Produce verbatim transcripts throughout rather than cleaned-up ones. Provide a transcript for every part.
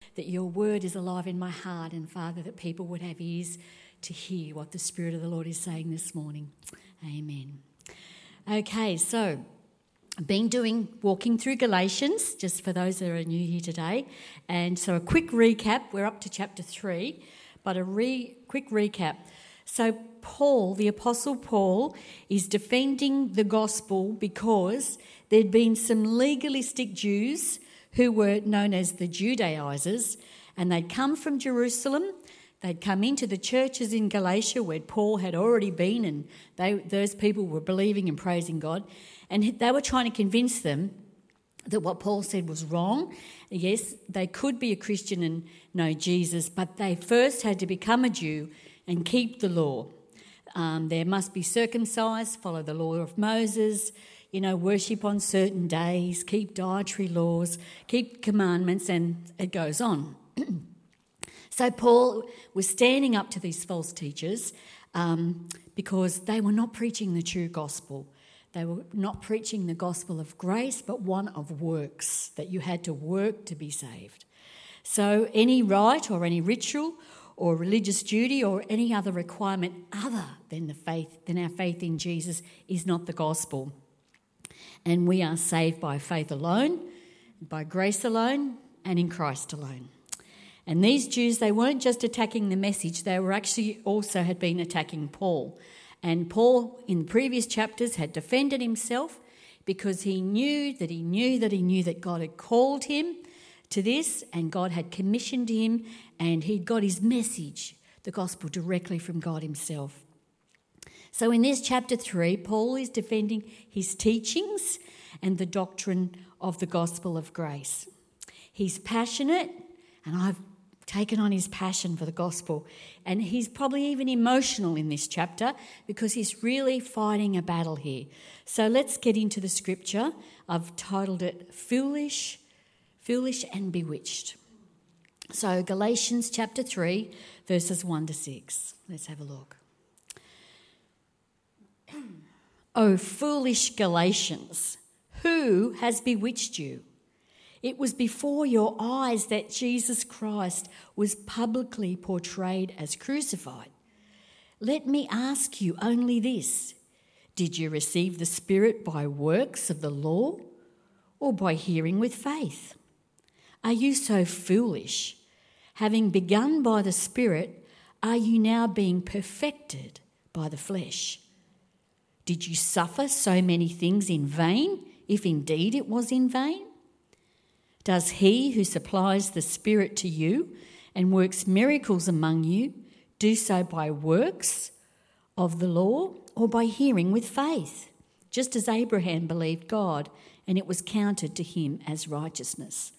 that your word is alive in my heart, and Father, that people would have ears to hear what the Spirit of the Lord is saying this morning. Amen. Okay, so I've been doing, walking through Galatians, just for those that are new here today. And so a quick recap, we're up to chapter three, but a re, quick recap. So Paul, the Apostle Paul, is defending the gospel because there'd been some legalistic Jews who were known as the Judaizers, and they'd come from Jerusalem. They'd come into the churches in Galatia where Paul had already been, and they, those people were believing and praising God. And they were trying to convince them that what Paul said was wrong. Yes, they could be a Christian and know Jesus, but they first had to become a Jew and keep the law. Um, there must be circumcised, follow the law of Moses, you know, worship on certain days, keep dietary laws, keep commandments, and it goes on. So Paul was standing up to these false teachers um, because they were not preaching the true gospel. They were not preaching the gospel of grace, but one of works, that you had to work to be saved. So any rite or any ritual or religious duty or any other requirement other than the faith, than our faith in Jesus is not the gospel. And we are saved by faith alone, by grace alone, and in Christ alone. And these Jews, they weren't just attacking the message, they were actually also had been attacking Paul. And Paul, in the previous chapters, had defended himself because he knew that he knew that he knew that God had called him to this, and God had commissioned him, and he'd got his message, the gospel, directly from God himself. So in this chapter three, Paul is defending his teachings and the doctrine of the gospel of grace. He's passionate, and I've taken on his passion for the gospel, and he's probably even emotional in this chapter because he's really fighting a battle here. So let's get into the scripture. I've titled it Foolish, Foolish and Bewitched. So Galatians chapter three, verses one to six. Let's have a look. O foolish Galatians, who has bewitched you? It was before your eyes that Jesus Christ was publicly portrayed as crucified. Let me ask you only this: did you receive the Spirit by works of the law or by hearing with faith? Are you so foolish? Having begun by the Spirit, are you now being perfected by the flesh? Did you suffer so many things in vain, if indeed it was in vain? Does he who supplies the Spirit to you and works miracles among you do so by works of the law or by hearing with faith? Just as Abraham believed God, and it was counted to him as righteousness.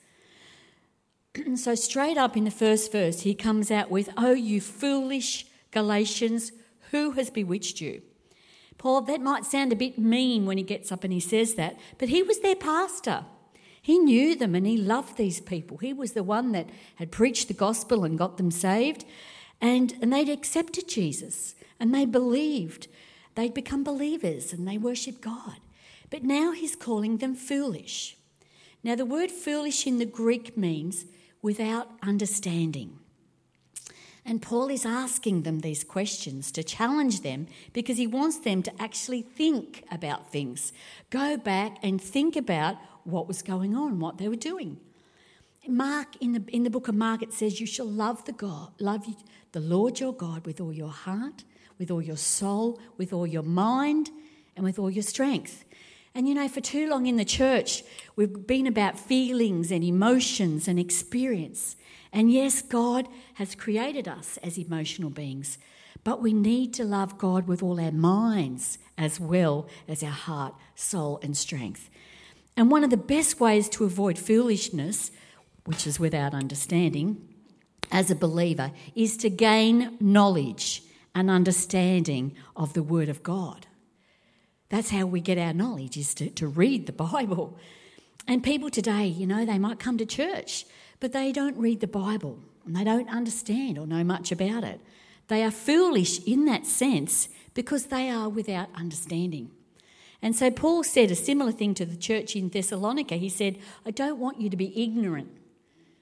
So straight up in the first verse, he comes out with, "Oh, you foolish Galatians, who has bewitched you?" Paul, that might sound a bit mean when he gets up and he says that, but he was their pastor. He knew them and he loved these people. He was the one that had preached the gospel and got them saved, and, and they'd accepted Jesus and they believed. They'd become believers and they worshipped God. But now he's calling them foolish. Now the word foolish in the Greek means without understanding. And Paul is asking them these questions to challenge them because he wants them to actually think about things. Go back and think about what was going on, what they were doing. Mark, in the in the book of Mark, it says you shall love the God, love the Lord your God with all your heart, with all your soul, with all your mind, and with all your strength. And you know, for too long in the church, we've been about feelings and emotions and experience. And yes, God has created us as emotional beings, but we need to love God with all our minds as well as our heart, soul and strength. And one of the best ways to avoid foolishness, which is without understanding, as a believer, is to gain knowledge and understanding of the Word of God. That's how we get our knowledge, is to, to read the Bible. And people today, you know, they might come to church, but they don't read the Bible and they don't understand or know much about it. They are foolish in that sense because they are without understanding. And so Paul said a similar thing to the church in Thessalonica. He said, I don't want you to be ignorant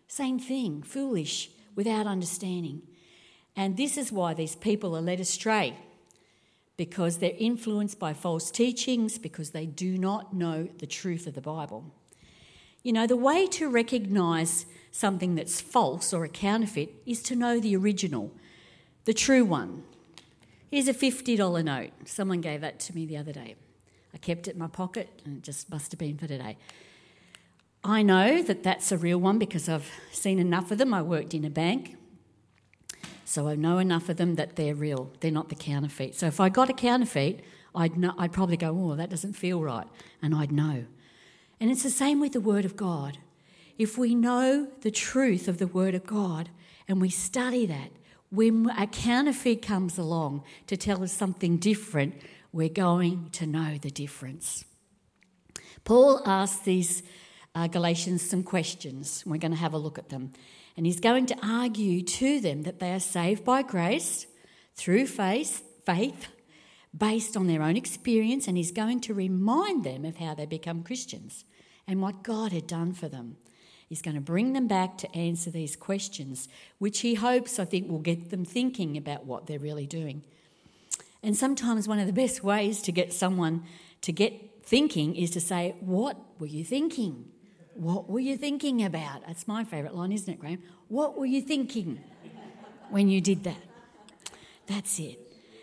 Same thing, foolish, without understanding. And this is why these people are led astray, because they're influenced by false teachings, because they do not know the truth of the Bible. You know, the way to recognise something that's false or a counterfeit is to know the original, the true one. Here's a fifty dollars note. Someone gave that to me the other day. I kept it in my pocket and it just must have been for today. I know that that's a real one because I've seen enough of them. I worked in a bank, so I know enough of them that they're real. They're not the counterfeit. So if I got a counterfeit, I'd know, I'd probably go, oh, that doesn't feel right, and I'd know. And it's the same with the Word of God. If we know the truth of the Word of God and we study that, when a counterfeit comes along to tell us something different, we're going to know the difference. Paul asks these uh, Galatians some questions. We're going to have a look at them. And he's going to argue to them that they are saved by grace through faith, faith based on their own experience, and he's going to remind them of how they become Christians and what God had done for them. He's going to bring them back to answer these questions, which he hopes, I think, will get them thinking about what they're really doing. And sometimes one of the best ways to get someone to get thinking is to say, what were you thinking? What were you thinking about? That's my favourite line, isn't it, Graham? What were you thinking when you did that? That's it.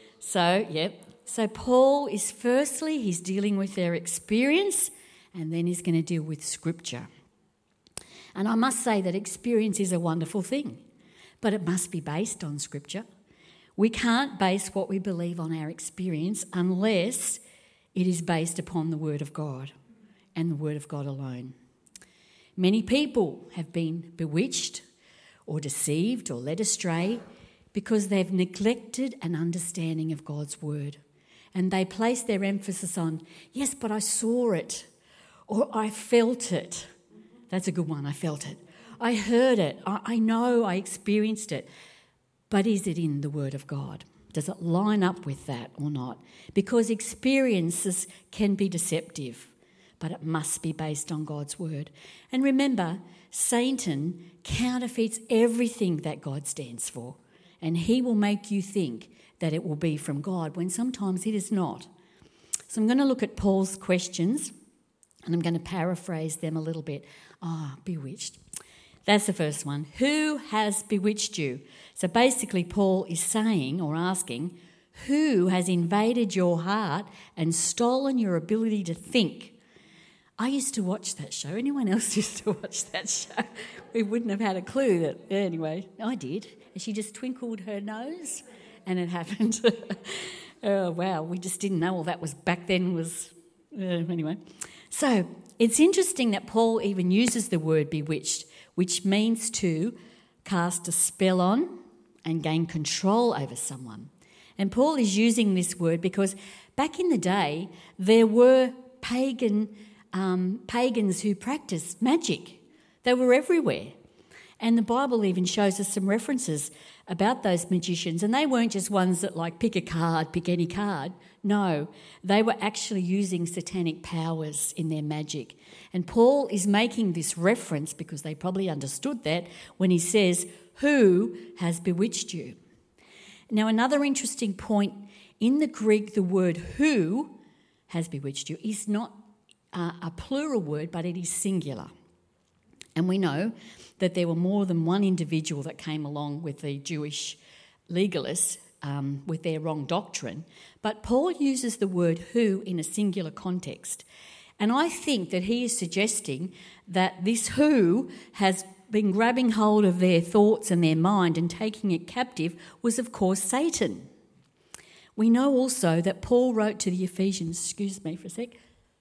So, yep. So Paul is firstly, he's dealing with their experience, and then he's going to deal with Scripture. And I must say that experience is a wonderful thing, but it must be based on Scripture. We can't base what we believe on our experience unless it is based upon the Word of God and the Word of God alone. Many people have been bewitched or deceived or led astray because they've neglected an understanding of God's Word. And they place their emphasis on, yes, but I saw it, or I felt it. That's a good one, I felt it. I heard it, I, I know I experienced it. But is it in the Word of God? Does it line up with that or not? Because experiences can be deceptive, but it must be based on God's Word. And remember, Satan counterfeits everything that God stands for, and he will make you think that it will be from God when sometimes it is not. So I'm going to look at Paul's questions, and I'm going to paraphrase them a little bit. Ah, oh, bewitched. That's the first one. Who has bewitched you? So basically Paul is saying or asking, who has invaded your heart and stolen your ability to think? I used to watch that show. Anyone else used to watch that show? We wouldn't have had a clue that... Anyway, I did. And she just twinkled her nose and it happened. Oh, wow, we just didn't know all that was back then was... Uh, anyway. So it's interesting that Paul even uses the word bewitched, which means to cast a spell on and gain control over someone. And Paul is using this word because back in the day there were pagan um, pagans who practiced magic. They were everywhere. And the Bible even shows us some references about those magicians. And they weren't just ones that like pick a card, pick any card. No, they were actually using satanic powers in their magic. And Paul is making this reference because they probably understood that when he says, who has bewitched you? Now, another interesting point, in the Greek, the word who has bewitched you is not uh, a plural word, but it is singular. And we know that there were more than one individual that came along with the Jewish legalists um, with their wrong doctrine. But Paul uses the word who in a singular context. And I think that he is suggesting that this who has been grabbing hold of their thoughts and their mind and taking it captive was, of course, Satan. We know also that Paul wrote to the Ephesians, excuse me for a sec,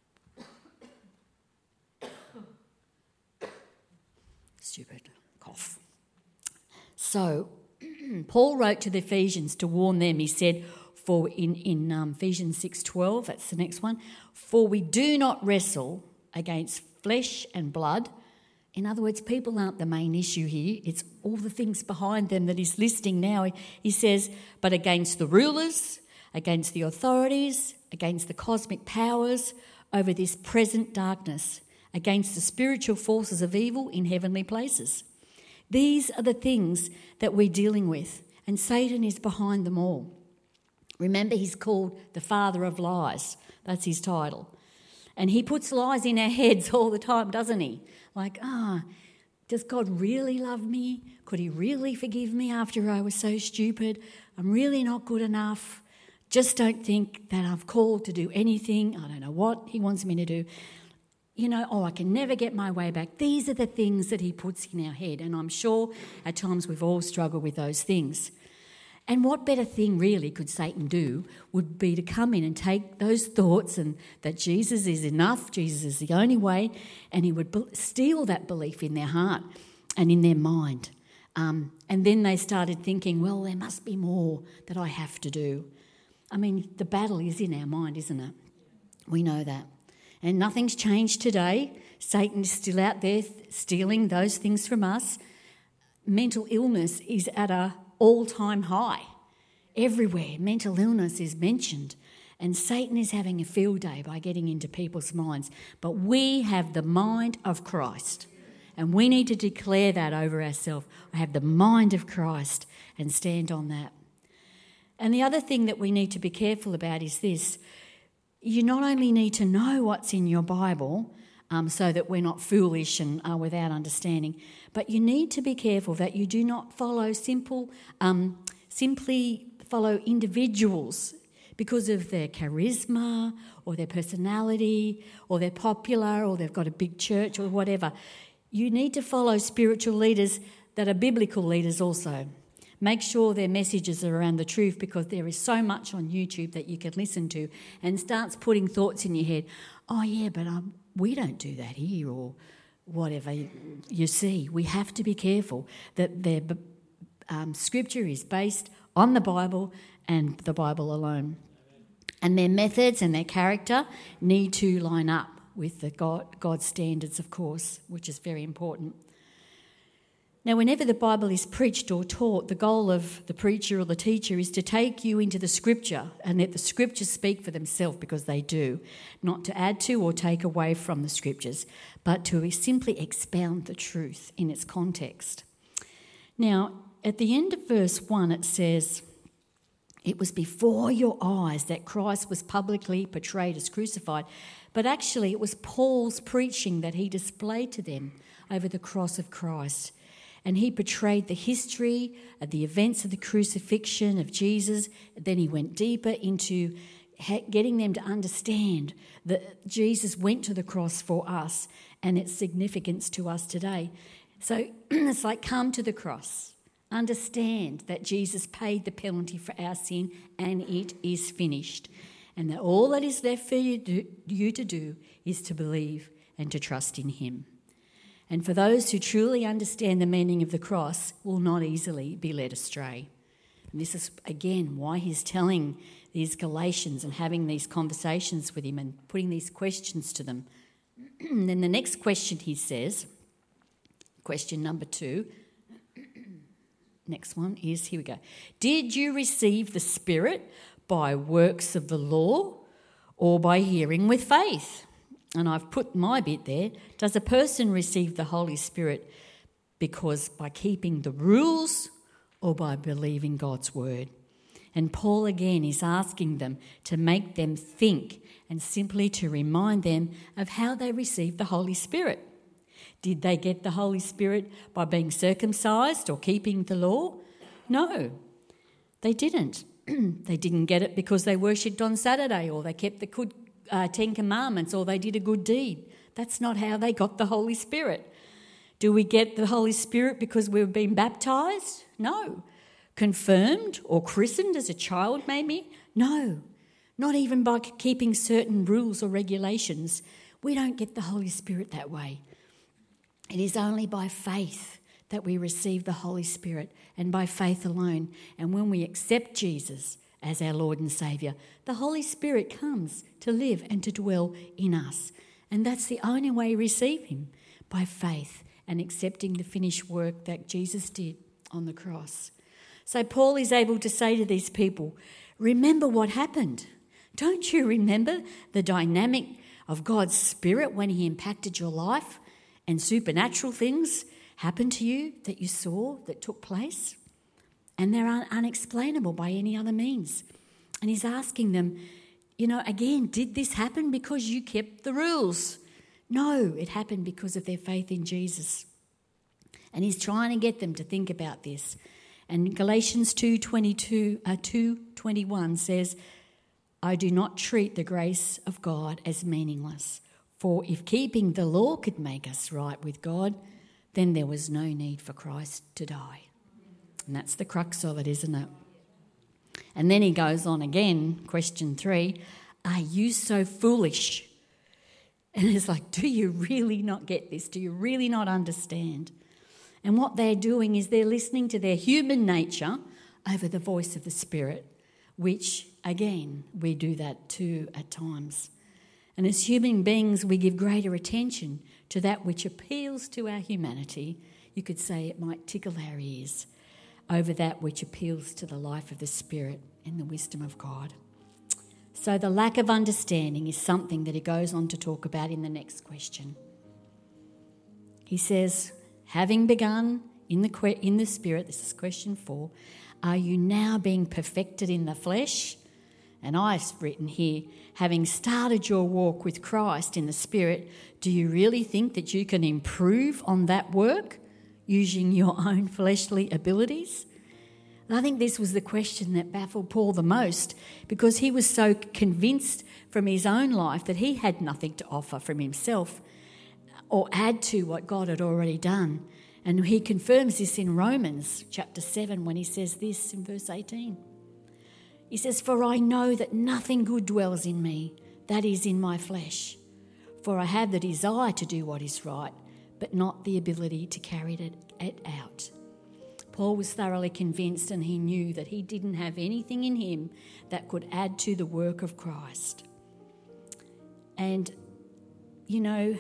stupid cough. So, Paul wrote to the Ephesians to warn them. He said, for in, in um, Ephesians six twelve, that's the next one, for we do not wrestle against flesh and blood. In other words, people aren't the main issue here. It's all the things behind them that he's listing now. He, he says, but against the rulers, against the authorities, against the cosmic powers over this present darkness, against the spiritual forces of evil in heavenly places. These are the things that we're dealing with, and Satan is behind them all. Remember, he's called the father of lies. That's his title. And he puts lies in our heads all the time, doesn't he? Like, ah, oh, does God really love me? Could he really forgive me after I was so stupid? I'm really not good enough. Just don't think that I'm called to do anything. I don't know what he wants me to do. You know, oh, I can never get my way back. These are the things that he puts in our head. And I'm sure at times we've all struggled with those things. And what better thing really could Satan do would be to come in and take those thoughts and that Jesus is enough, Jesus is the only way, and he would be- steal that belief in their heart and in their mind. Um, and then they started thinking, well, there must be more that I have to do. I mean, the battle is in our mind, isn't it? We know that. And nothing's changed today. Satan is still out there stealing those things from us. Mental illness is at a all-time high. Everywhere, mental illness is mentioned. And Satan is having a field day by getting into people's minds. But we have the mind of Christ. And we need to declare that over ourselves. I have the mind of Christ and stand on that. And the other thing that we need to be careful about is this. You not only need to know what's in your Bible um, so that we're not foolish and are without understanding, but you need to be careful that you do not follow simple, um, simply follow individuals because of their charisma or their personality or they're popular or they've got a big church or whatever. You need to follow spiritual leaders that are biblical leaders also. Make sure their messages are around the truth, because there is so much on YouTube that you can listen to and starts putting thoughts in your head. Oh, yeah, but um, we don't do that here, or whatever you, you see. We have to be careful that their um, scripture is based on the Bible and the Bible alone. And their methods and their character need to line up with the God, God's standards, of course, which is very important. Now, whenever the Bible is preached or taught, the goal of the preacher or the teacher is to take you into the Scripture and let the Scriptures speak for themselves, because they do, not to add to or take away from the Scriptures, but to simply expound the truth in its context. Now, at the end of verse one, it says, "It was before your eyes that Christ was publicly portrayed as crucified," but actually it was Paul's preaching that he displayed to them over the cross of Christ. And he portrayed the history of the events of the crucifixion of Jesus. Then he went deeper into getting them to understand that Jesus went to the cross for us and its significance to us today. So it's like, come to the cross. Understand that Jesus paid the penalty for our sin and it is finished. And that all that is left for you to do, you to do is to believe and to trust in him. And for those who truly understand the meaning of the cross will not easily be led astray. And this is, again, why he's telling these Galatians and having these conversations with him and putting these questions to them. And then the next question he says, question number two, next one is, here we go. Did you receive the Spirit by works of the law or by hearing with faith? And I've put my bit there. Does a person receive the Holy Spirit because by keeping the rules or by believing God's word? And Paul again is asking them to make them think and simply to remind them of how they received the Holy Spirit. Did they get the Holy Spirit by being circumcised or keeping the law? No, they didn't. They didn't get it because they worshipped on Saturday or they kept the good Uh, Ten Commandments or they did a good deed. That's not how they got the Holy Spirit. Do we get the Holy Spirit because we've been baptised? No. Confirmed or christened as a child maybe? No. Not even by keeping certain rules or regulations. We don't get the Holy Spirit that way. It is only by faith that we receive the Holy Spirit, and by faith alone. And when we accept Jesus as our Lord and Saviour, the Holy Spirit comes to live and to dwell in us. And that's the only way we receive him, by faith and accepting the finished work that Jesus did on the cross. So Paul is able to say to these people, remember what happened. Don't you remember the dynamic of God's Spirit when he impacted your life and supernatural things happen to you that you saw, that took place? And they're un- unexplainable by any other means. And he's asking them, you know, again, did this happen because you kept the rules? No, it happened because of their faith in Jesus. And he's trying to get them to think about this. And Galatians two twenty-two, uh, two twenty-one says, I do not treat the grace of God as meaningless. For if keeping the law could make us right with God, then there was no need for Christ to die. And that's the crux of it, isn't it? And then he goes on again, question three, are you so foolish? And it's like, do you really not get this? Do you really not understand? And what they're doing is they're listening to their human nature over the voice of the Spirit, which, again, we do that too at times. And as human beings, we give greater attention to that which appeals to our humanity. You could say it might tickle our ears, over that which appeals to the life of the Spirit and the wisdom of God. So the lack of understanding is something that he goes on to talk about in the next question. He says, having begun in the que- in the Spirit, this is question four, are you now being perfected in the flesh? And I've written here, having started your walk with Christ in the Spirit, do you really think that you can improve on that work using your own fleshly abilities? And I think this was the question that baffled Paul the most, because he was so convinced from his own life that he had nothing to offer from himself or add to what God had already done. And he confirms this in Romans chapter seven when he says this in verse eighteen. He says, for I know that nothing good dwells in me, that is in my flesh. For I have the desire to do what is right, but not the ability to carry it, it out. Paul was thoroughly convinced, and he knew that he didn't have anything in him that could add to the work of Christ. And, you know,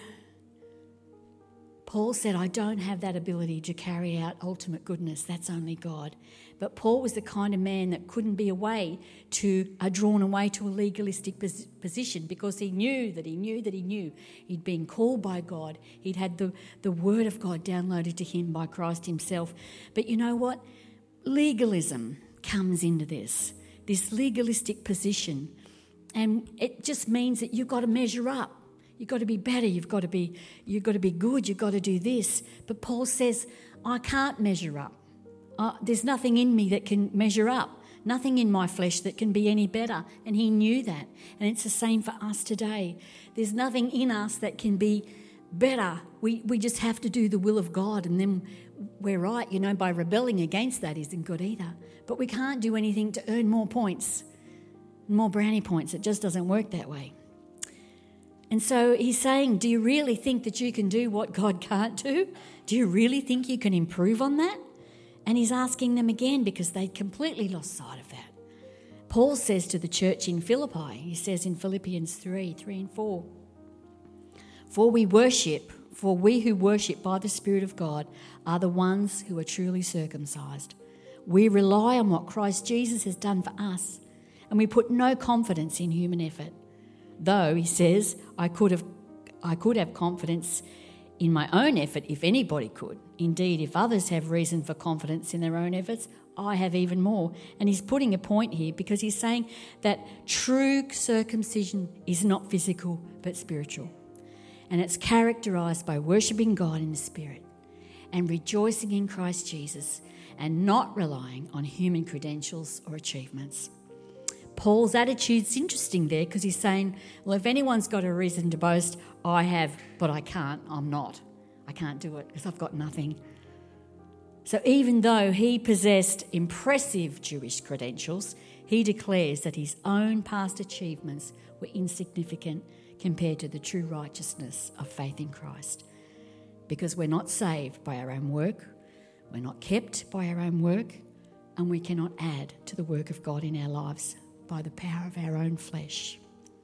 Paul said, I don't have that ability to carry out ultimate goodness. That's only God. But Paul was the kind of man that couldn't be away to, uh, drawn away to a legalistic pos- position because he knew that he knew that he knew he'd been called by God. He'd had the, the word of God downloaded to him by Christ himself. But you know what? Legalism comes into this, this legalistic position. And it just means that you've got to measure up. You've got to be better, you've got to be, you've got to be good, you've got to do this. But Paul says, I can't measure up. Uh, there's nothing in me that can measure up, nothing in my flesh that can be any better. And he knew that. And it's the same for us today. There's nothing in us that can be better. We, we just have to do the will of God, and then we're right. You know, by rebelling against that isn't good either. But we can't do anything to earn more points, more brownie points. It just doesn't work that way. And so he's saying, do you really think that you can do what God can't do? Do you really think you can improve on that? And he's asking them again because they'd completely lost sight of that. Paul says to the church in Philippi, he says in Philippians three, three and four, For we worship, for we who worship by the Spirit of God are the ones who are truly circumcised. We rely on what Christ Jesus has done for us, and we put no confidence in human effort. Though, he says, I could have I could have confidence in my own effort if anybody could. Indeed, if others have reason for confidence in their own efforts, I have even more. And he's putting a point here because he's saying that true circumcision is not physical but spiritual. And it's characterised by worshipping God in the Spirit and rejoicing in Christ Jesus and not relying on human credentials or achievements. Paul's attitude's interesting there because he's saying, well, if anyone's got a reason to boast, I have, but I can't, I'm not. I can't do it because I've got nothing. So even though he possessed impressive Jewish credentials, he declares that his own past achievements were insignificant compared to the true righteousness of faith in Christ. Because we're not saved by our own work, we're not kept by our own work, and we cannot add to the work of God in our lives by the power of our own flesh.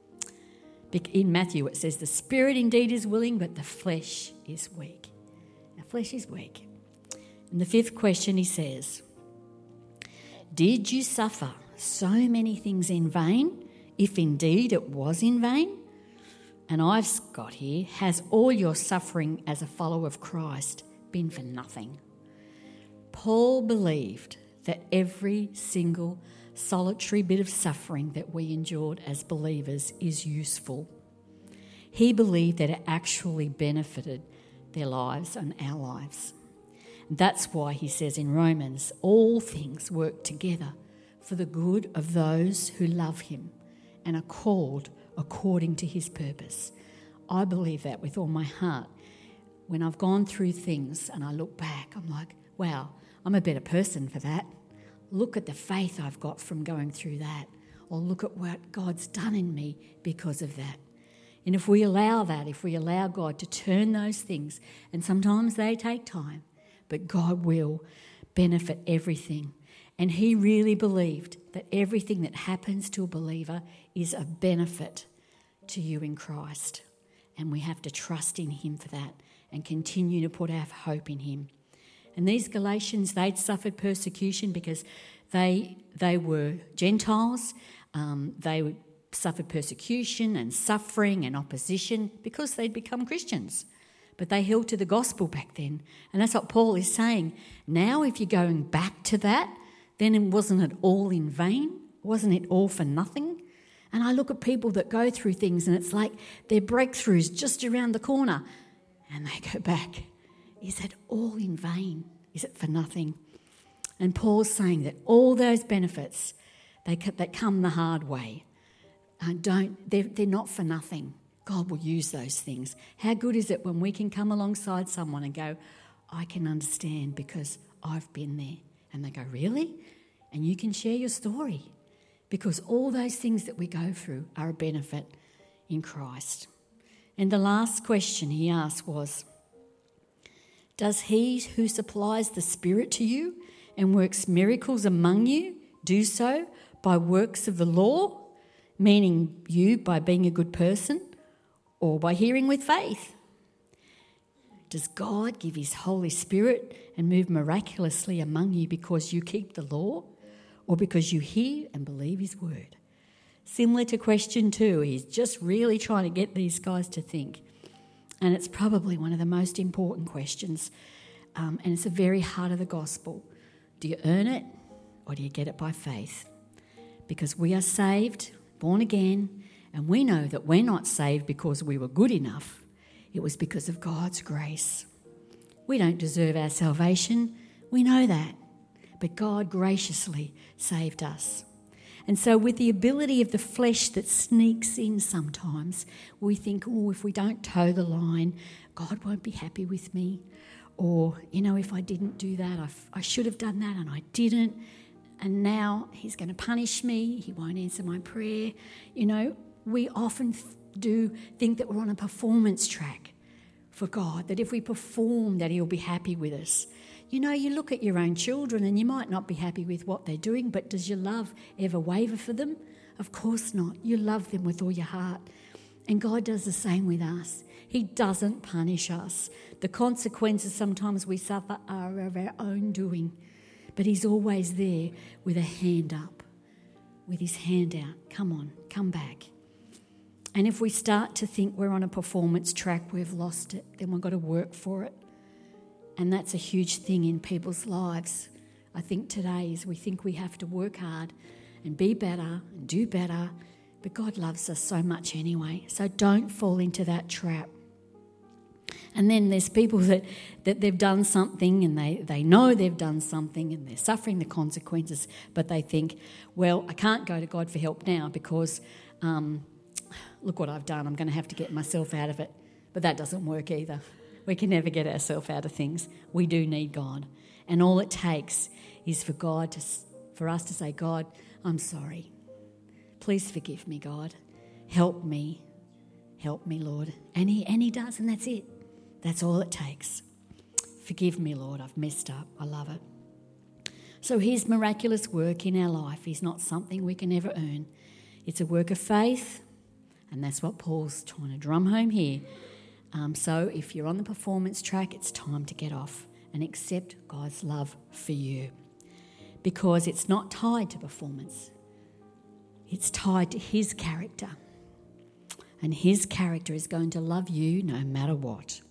In Matthew it says, the spirit indeed is willing, but the flesh is weak. Our flesh is weak. And the fifth question he says, did you suffer so many things in vain, if indeed it was in vain? And I've got here, has all your suffering as a follower of Christ been for nothing. Paul believed that every single solitary bit of suffering that we endured as believers is useful. He believed that it actually benefited their lives and our lives. That's why he says in Romans, all things work together for the good of those who love him and are called according to his purpose. I believe that with all my heart. When I've gone through things and I look back, I'm like, wow, I'm a better person for that. Look at the faith I've got from going through that. Or look at what God's done in me because of that. And if we allow that, if we allow God to turn those things, and sometimes they take time, but God will benefit everything. And he really believed that everything that happens to a believer is a benefit to you in Christ. And we have to trust in him for that and continue to put our hope in him. And these Galatians, they'd suffered persecution because they they were Gentiles. Um, they suffered persecution and suffering and opposition because they'd become Christians. But they held to the gospel back then. And that's what Paul is saying. Now if you're going back to that, then it wasn't it all in vain? Wasn't it all for nothing? And I look at people that go through things and it's like their breakthrough's just around the corner and they go back. Is it all in vain? Is it for nothing? And Paul's saying that all those benefits they that come the hard way, uh, don't they're, they're not for nothing. God will use those things. How good is it when we can come alongside someone and go, I can understand because I've been there. And they go, really? And you can share your story because all those things that we go through are a benefit in Christ. And the last question he asked was, does he who supplies the Spirit to you and works miracles among you do so by works of the law, meaning you by being a good person, or by hearing with faith? Does God give his Holy Spirit and move miraculously among you because you keep the law or because you hear and believe his word? Similar to question two, he's just really trying to get these guys to think. And it's probably one of the most important questions. Um, and it's the very heart of the gospel. Do you earn it or do you get it by faith? Because we are saved, born again, and we know that we're not saved because we were good enough. It was because of God's grace. We don't deserve our salvation. We know that. But God graciously saved us. And so with the ability of the flesh that sneaks in sometimes, we think, oh, if we don't toe the line, God won't be happy with me. Or, you know, if I didn't do that, I, f- I should have done that and I didn't. And now he's going to punish me. He won't answer my prayer. You know, we often th- do think that we're on a performance track for God, that if we perform that he'll be happy with us. You know, you look at your own children and you might not be happy with what they're doing, but does your love ever waver for them? Of course not. You love them with all your heart. And God does the same with us. He doesn't punish us. The consequences sometimes we suffer are of our own doing. But he's always there with a hand up, with his hand out. Come on, come back. And if we start to think we're on a performance track, we've lost it, then we've got to work for it. And that's a huge thing in people's lives. I think today is we think we have to work hard and be better and do better, but God loves us so much anyway. So don't fall into that trap. And then there's people that, that they've done something and they, they know they've done something and they're suffering the consequences, but they think, well, I can't go to God for help now because um, look what I've done. I'm going to have to get myself out of it. But that doesn't work either. We can never get ourselves out of things. We do need God. And all it takes is for God to, for us to say, God, I'm sorry. Please forgive me, God. Help me. Help me, Lord. And he, and he does, and that's it. That's all it takes. Forgive me, Lord. I've messed up. I love it. So his miraculous work in our life is not something we can ever earn. It's a work of faith, and that's what Paul's trying to drum home here. Um, so if you're on the performance track, it's time to get off and accept God's love for you, because it's not tied to performance. It's tied to his character, and his character is going to love you no matter what.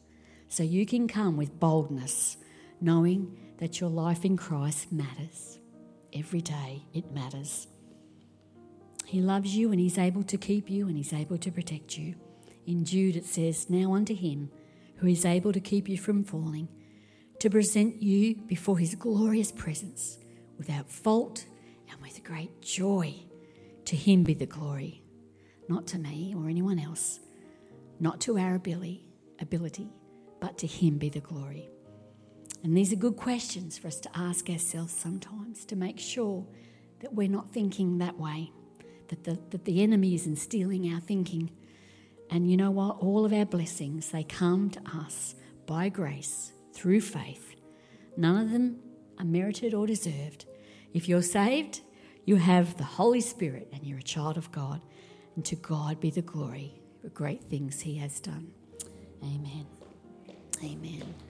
so you can come with boldness, knowing that your life in Christ matters. Every day it matters. He loves you and he's able to keep you and he's able to protect you. In Jude it says, now unto him who is able to keep you from falling, to present you before his glorious presence without fault and with great joy. To him be the glory, not to me or anyone else, not to our ability, ability, but to him be the glory. And these are good questions for us to ask ourselves sometimes, to make sure that we're not thinking that way, that the, that the enemy is instilling our thinking. And you know what? All of our blessings, they come to us by grace, through faith. None of them are merited or deserved. If you're saved, you have the Holy Spirit and you're a child of God. And to God be the glory for great things he has done. Amen. Amen.